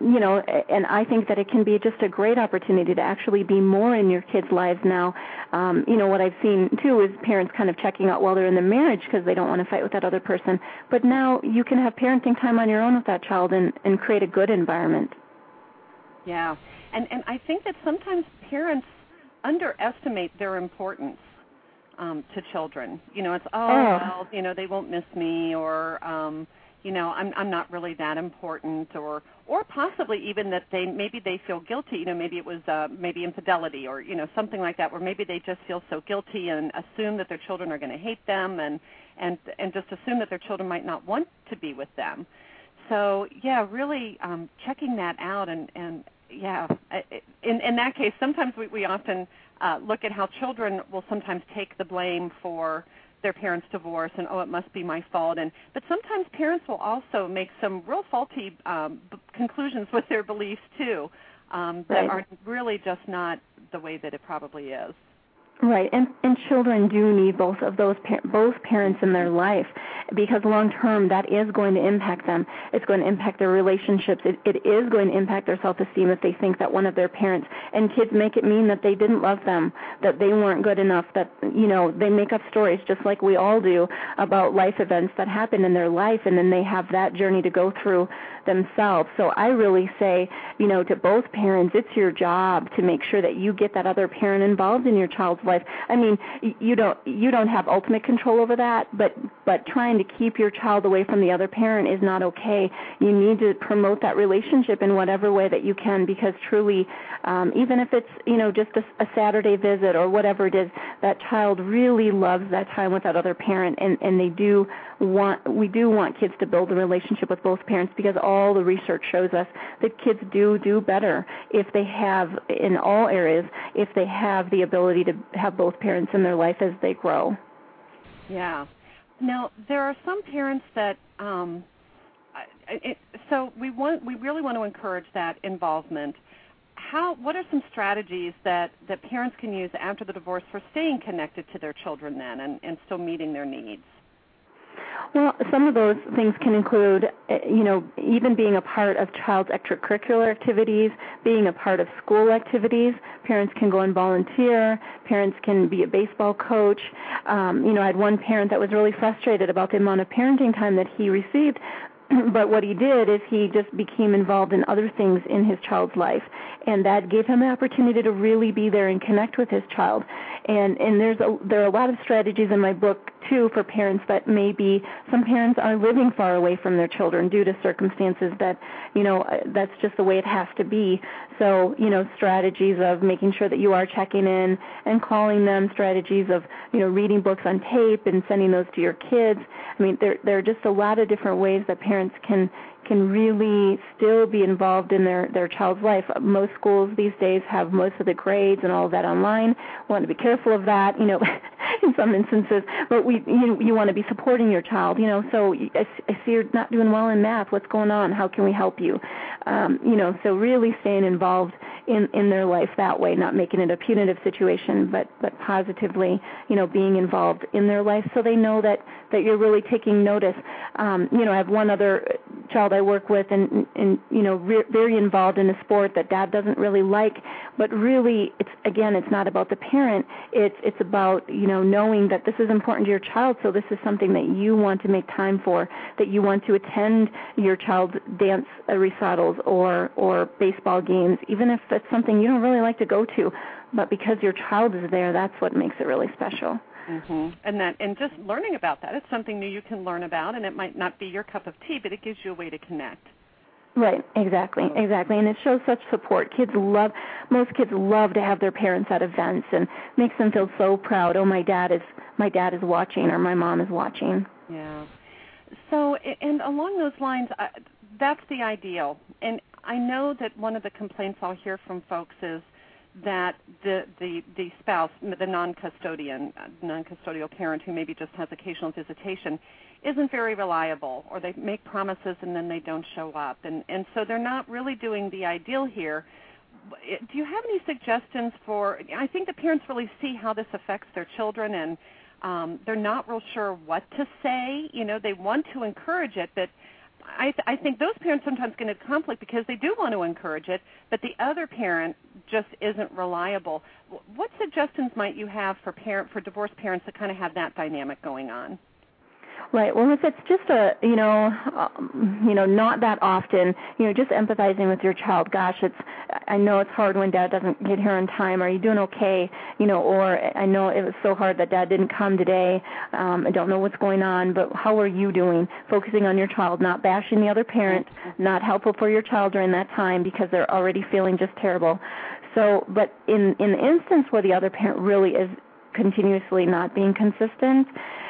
and I think that it can be just a great opportunity to actually be more in your kids' lives now. What I've seen, too, is parents kind of checking out while they're in the marriage because they don't want to fight with that other person. But now you can have parenting time on your own with that child and create a good environment. Yeah, and I think that sometimes parents underestimate their importance to children. It's, well, they won't miss me, or I'm not really that important, or possibly even that maybe they feel guilty. Maybe it was maybe infidelity, or something like that, where maybe they just feel so guilty and assume that their children are going to hate them, and just assume that their children might not want to be with them. So yeah, really checking that out, and yeah, in that case, sometimes we often look at how children will sometimes take the blame for their parents' divorce, and it must be my fault. But sometimes parents will also make some real faulty conclusions with their beliefs too, that are really just not the way that it probably is. Right, and children do need both parents in their life, because long term that is going to impact them. It's going to impact their relationships. It is going to impact their self-esteem if they think that one of their parents, and kids make it mean that they didn't love them, that they weren't good enough, that they make up stories just like we all do about life events that happen in their life, and then they have that journey to go through themselves. So I really say, to both parents, it's your job to make sure that you get that other parent involved in your child's life. I mean, you don't have ultimate control over that, but trying to keep your child away from the other parent is not okay. You need to promote that relationship in whatever way that you can, because truly, even if it's just a Saturday visit or whatever it is, that child really loves that time with that other parent, and we do want kids to build a relationship with both parents, because all the research shows us that kids do better if they have, in all areas, if they have the ability to have both parents in their life as they grow. Yeah. Now, there are some parents that, so we really want to encourage that involvement. What are some strategies that parents can use after the divorce for staying connected to their children then and still meeting their needs? Well, some of those things can include, even being a part of child's extracurricular activities, being a part of school activities. Parents can go and volunteer. Parents can be a baseball coach. I had one parent that was really frustrated about the amount of parenting time that he received. But what he did is he just became involved in other things in his child's life, and that gave him the opportunity to really be there and connect with his child. And there are a lot of strategies in my book too for parents that maybe some parents are living far away from their children due to circumstances that, that's just the way it has to be. So, strategies of making sure that you are checking in and calling them, strategies of, reading books on tape and sending those to your kids. I mean, there are just a lot of different ways that parents can really still be involved in their child's life. Most schools these days have most of the grades and all of that online. We want to be careful of that, in some instances. But you want to be supporting your child, So I see you're not doing well in math. What's going on? How can we help you? So really staying involved in their life that way, not making it a punitive situation, but positively, being involved in their life so they know that you're really taking notice. I have one other child I work with and very involved in a sport that dad doesn't really like, but really it's not about the parent. It's about, knowing that this is important to your child, so this is something that you want to make time for, that you want to attend your child's dance recitals or baseball games, even if it's something you don't really like to go to, but because your child is there, that's what makes it really special. Mm-hmm. And just learning about that, it's something new you can learn about, and it might not be your cup of tea, but it gives you a way to connect. Right, exactly, and it shows such support. Most kids love to have their parents at events, and makes them feel so proud. Oh, my dad is watching, or my mom is watching. Yeah. So, and along those lines, that's the ideal. And I know that one of the complaints I'll hear from folks is that the spouse, the non-custodial parent who maybe just has occasional visitation, isn't very reliable, or they make promises and then they don't show up. And so they're not really doing the ideal here. Do you have any suggestions I think the parents really see how this affects their children, and they're not real sure what to say. They want to encourage it, but I think those parents sometimes get into conflict because they do want to encourage it, but the other parent just isn't reliable. What suggestions might you have for divorced parents that kind of have that dynamic going on? Right. Well, if it's just not that often, just empathizing with your child. Gosh, I know it's hard when dad doesn't get here on time. Are you doing okay? Or I know it was so hard that dad didn't come today. I don't know what's going on, but how are you doing? Focusing on your child, not bashing the other parent, not helpful for your child during that time because they're already feeling just terrible. So, but in the instance where the other parent really is continuously not being consistent,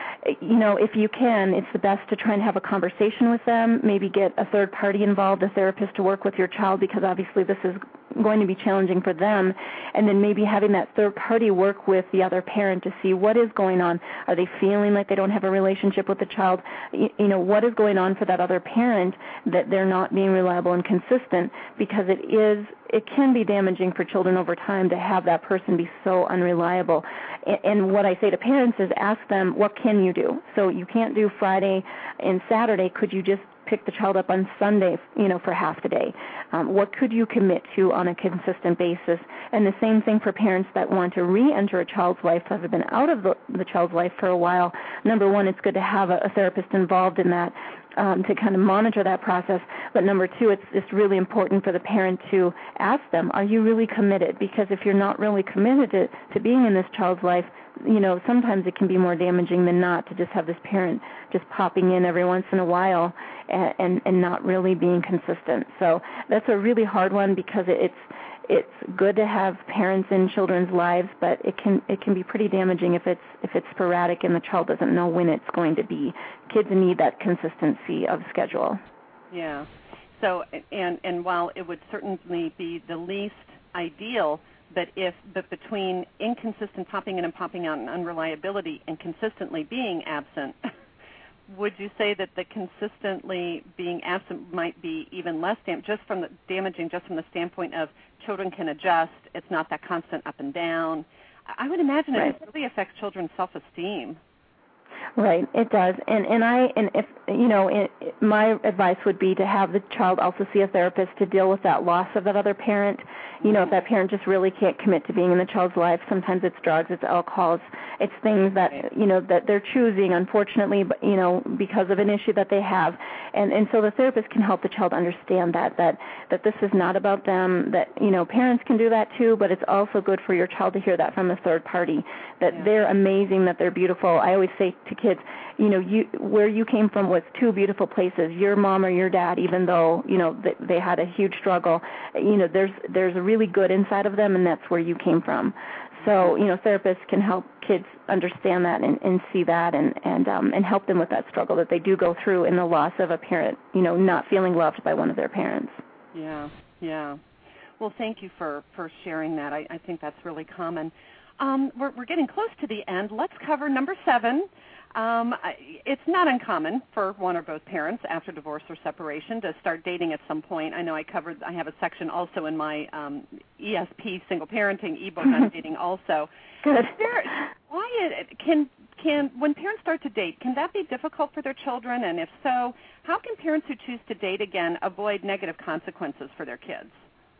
if you can, it's the best to try and have a conversation with them, maybe get a third party involved, a therapist, to work with your child, because obviously this is going to be challenging for them, and then maybe having that third party work with the other parent to see what is going on. Are they feeling like they don't have a relationship with the child? What is going on for that other parent that they're not being reliable and consistent, because it can be damaging for children over time to have that person be so unreliable. And what I say to parents is ask them, what can you do? So you can't do Friday and Saturday. Could you just pick the child up on Sunday, for half the day? What could you commit to on a consistent basis? And the same thing for parents that want to re-enter a child's life that have been out of the child's life for a while. Number one, it's good to have a therapist involved in that, to kind of monitor that process. But number two, it's really important for the parent to ask them, are you really committed? Because if you're not really committed to being in this child's life, sometimes it can be more damaging than not to just have this parent just popping in every once in a while and not really being consistent. So that's a really hard one, because it's good to have parents in children's lives, but it can be pretty damaging if it's sporadic and the child doesn't know when it's going to be. Kids need that consistency of schedule. Yeah. So and while it would certainly be the least ideal, but between inconsistent popping in and popping out and unreliability and consistently being absent, would you say that the consistently being absent might be even less damaging just from the standpoint of children can adjust, it's not that constant up and down? I would imagine it really affects children's self-esteem. Right, it does, and if my advice would be to have the child also see a therapist to deal with that loss of that other parent. If that parent just really can't commit to being in the child's life, sometimes it's drugs, it's alcohol, it's things that that they're choosing, unfortunately, but because of an issue that they have, and so the therapist can help the child understand that this is not about them. That parents can do that too, but it's also good for your child to hear that from a third party, that they're amazing, that they're beautiful. I always say to kids, where you came from was two beautiful places, your mom or your dad, even though, they had a huge struggle, there's a really good inside of them, and that's where you came from. So, therapists can help kids understand that and see that and help them with that struggle that they do go through in the loss of a parent, not feeling loved by one of their parents. Yeah. Well, thank you for sharing that. I think that's really common. We're getting close to the end. Let's cover number 7. It's not uncommon for one or both parents after divorce or separation to start dating at some point. I know I have a section also in my ESP single parenting ebook on dating also. Good. When parents start to date, can that be difficult for their children? And if so, how can parents who choose to date again avoid negative consequences for their kids?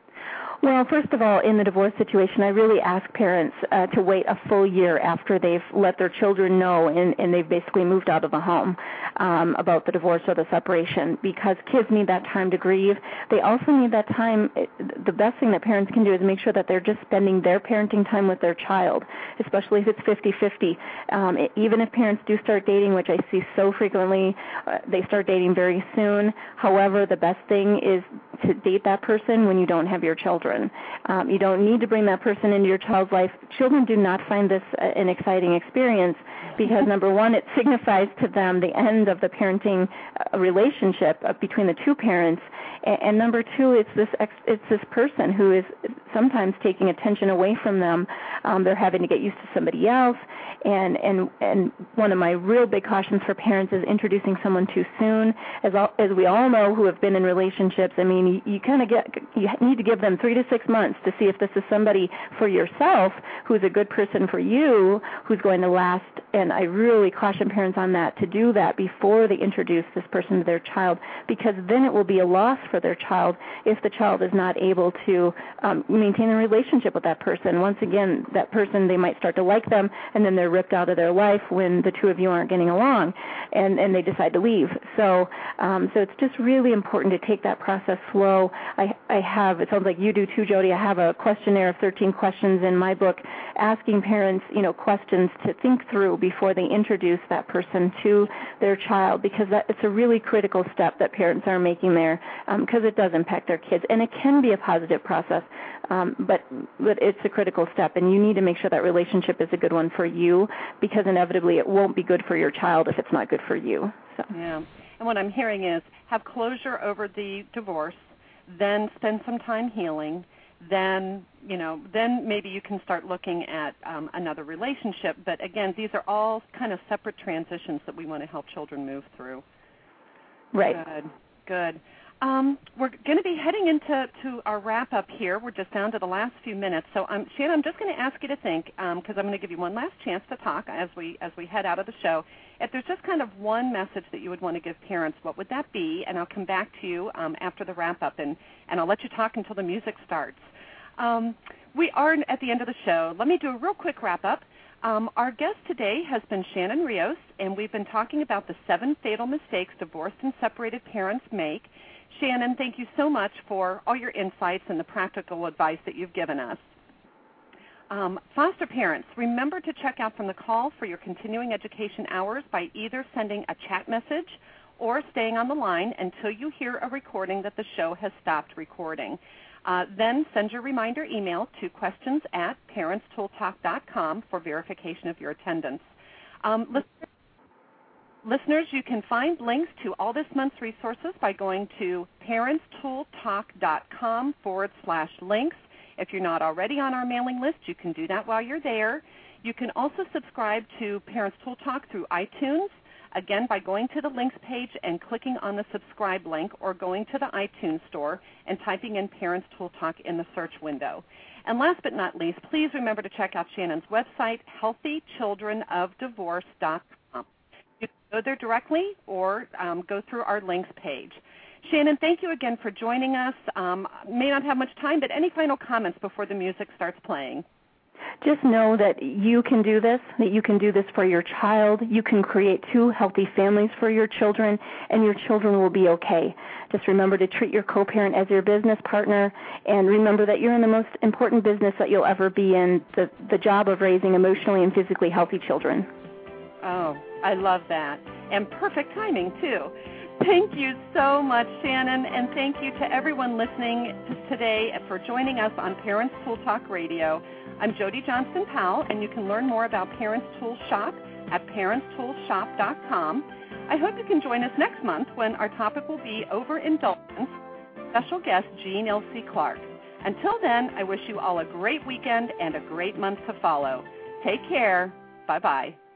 Well, first of all, in the divorce situation, I really ask parents to wait a full year after they've let their children know and they've basically moved out of the home about the divorce or the separation, because kids need that time to grieve. They also need that time. The best thing that parents can do is make sure that they're just spending their parenting time with their child, especially if it's 50-50. Even if parents do start dating, which I see so frequently, they start dating very soon. However, the best thing is to date that person when you don't have your children. You don't need to bring that person into your child's life. Children do not find this an exciting experience because, number one, it signifies to them the end of the parenting relationship between the two parents, and number two, it's this person who is sometimes taking attention away from them. They're having to get used to somebody else, and one of my real big cautions for parents is introducing someone too soon. As we all know who have been in relationships, I mean, you need to give them 3 to 6 months to see if this is somebody for yourself who's a good person for you, who's going to last. And I really caution parents on that, to do that before they introduce this person to their child, because then it will be a loss for their child if the child is not able to maintain a relationship with that person. Once again, that person, they might start to like them, and then they're ripped out of their life when the two of you aren't getting along, and they decide to leave. So it's just really important to take that process slow. I have, it sounds like you do too, Jody, I have a questionnaire of 13 questions in my book asking parents, questions to think through before they introduce that person to their child, because it's a really critical step that parents are making there, because it does impact their kids, and it can be a positive process, but it's a critical step, and you need to make sure that relationship is a good one for you, because inevitably it won't be good for your child if it's not good for you. So. Yeah, and what I'm hearing is have closure over the divorce, then spend some time healing, then maybe you can start looking at another relationship. But again, these are all kind of separate transitions that we want to help children move through. Right. Good. We're going to be heading into our wrap-up here. We're just down to the last few minutes. So, Shannon, I'm just going to ask you to think, because I'm going to give you one last chance to talk as we head out of the show. If there's just kind of one message that you would want to give parents, what would that be? And I'll come back to you after the wrap-up, and I'll let you talk until the music starts. We are at the end of the show. Let me do a real quick wrap-up. Our guest today has been Shannon Rios, and we've been talking about the 7 fatal mistakes divorced and separated parents make. Shannon, thank you so much for all your insights and the practical advice that you've given us. Foster parents, remember to check out From the Call for your continuing education hours by either sending a chat message or staying on the line until you hear a recording that the show has stopped recording. Then send your reminder email to questions@parentstooltalk.com for verification of your attendance. Listeners, you can find links to all this month's resources by going to parentstooltalk.com/links. If you're not already on our mailing list, you can do that while you're there. You can also subscribe to Parents Tool Talk through iTunes, again by going to the links page and clicking on the subscribe link, or going to the iTunes store and typing in Parents Tool Talk in the search window. And last but not least, please remember to check out Shannon's website, healthychildrenofdivorce.com. go there directly or go through our links page. Shannon, thank you again for joining us. May not have much time, but any final comments before the music starts playing? Just know that you can do this, that you can do this for your child. You can create 2 healthy families for your children, and your children will be okay. Just remember to treat your co-parent as your business partner, and remember that you're in the most important business that you'll ever be in, the job of raising emotionally and physically healthy children. Oh, I love that. And perfect timing, too. Thank you so much, Shannon, and thank you to everyone listening today for joining us on Parents Tool Talk Radio. I'm Jody Johnston Powell, and you can learn more about Parents Tool Shop at parentstoolshop.com. I hope you can join us next month when our topic will be overindulgence. Special guest Jean L.C. Clark. Until then, I wish you all a great weekend and a great month to follow. Take care. Bye-bye.